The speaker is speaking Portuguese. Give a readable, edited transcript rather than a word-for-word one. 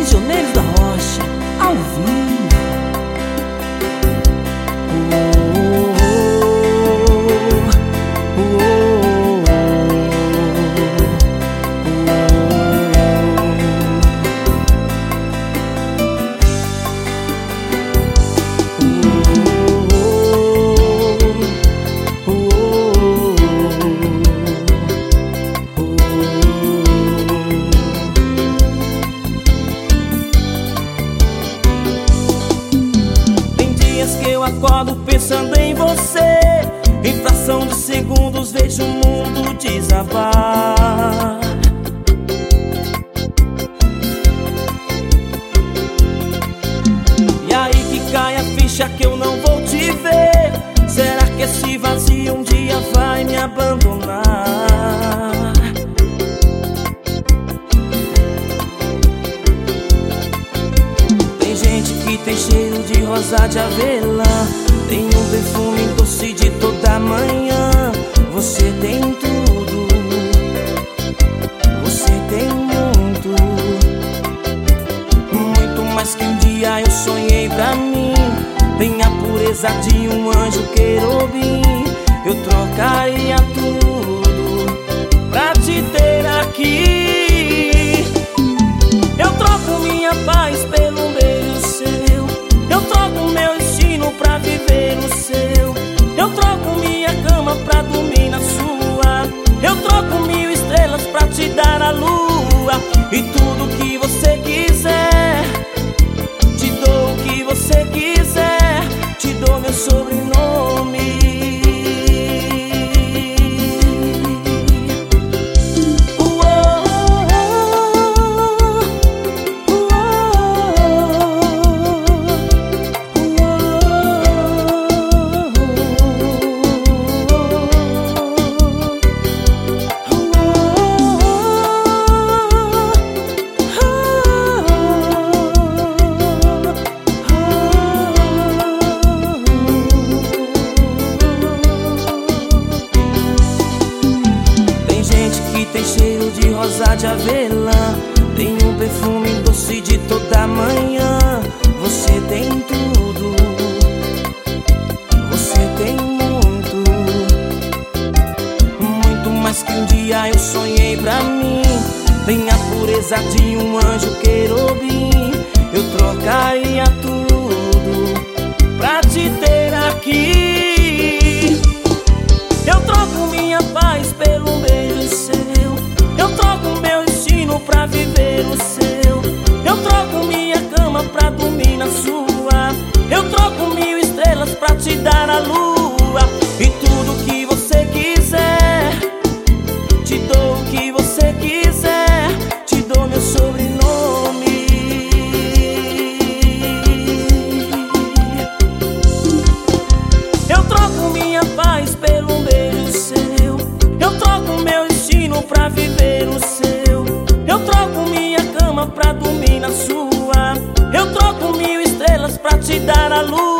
Prisioneiros da Rocha, ao vivo. Que eu acordo pensando em você, em fração de segundos vejo o mundo desabar. E aí que cai a ficha que eu não vou te ver. Será que esse vazio um dia vai me abandonar? Tem gente que tem cheiro de rosa de avelã, tem um perfume doce de toda manhã. Você tem tudo, você tem muito, muito mais que um dia eu sonhei pra mim. Tem a pureza de um anjo querubim. Eu trocaria tudo pra te ter aqui. Eu troco minha paz pelo beijo seu, eu troco meu destino pra viver o seu. Eu troco minha cama pra dormir na sua. Eu troco 1000 estrelas pra te dar a lua. E tudo que você quiser, te dou o que você quiser. Te dou meu sobrenome. Tem cheiro de rosa de avelã, tem um perfume doce de toda manhã. Você tem tudo, você tem muito, muito mais que um dia eu sonhei pra mim. Tem a pureza de um anjo querubim. Eu trocaria tudo pra te ter aqui. Eu troco minha paz pelo beijo seu, eu troco meu destino pra viver o seu. Eu troco minha cama pra dormir na sua. Eu troco 1000 estrelas pra te dar a lua. E tudo que você quiser, te dou o que você quiser. Te dou meu sobrenome. Eu troco minha paz pelo beijo seu, eu troco meu destino pra viver o seu. Eu troco minha cama pra dormir na sua. Eu troco 1000 estrelas pra te dar a luz.